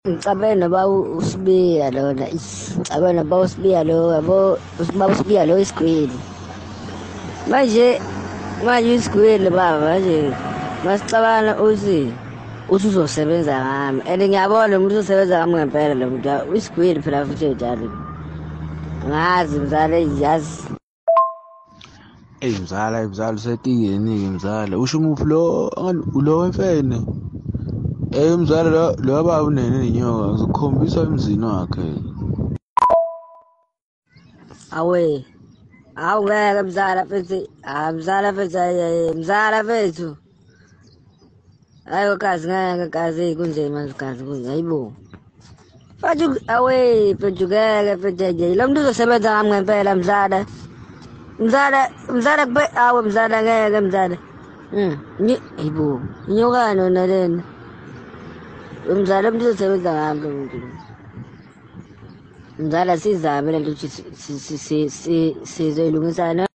Ngicabanga noba uSibiya lona ngicabanga noba uSibiya lo yabo uba uSibiya lo isigwili manje isigwili baba manje masicabana uthi uzosebenza ngami and ngiyabona umuntu uzosebenza ngami ngempela lo muntu isigwili phela futhi njalo ngazi mzala yazi. Eyi mzala usetikeni-ke mzala usho umuphi lo wemfene. Mzala lo wababa unene nenyoka ngizokukhombisa emzini wakhe. Awe awungeke mzala fethu hayi kazi ngeke kazi kunzima manje kazi kunje hayibo mfethu awe fethu ngeke fethu lo muntu uzosebenza ngami ngempela mzala kube awe mzala ngeke mzala hayibo inyokani yona lena mzala umuntu uzosebenza ngami lo muntu mzala sizame lento ukuthi sizoyilungisa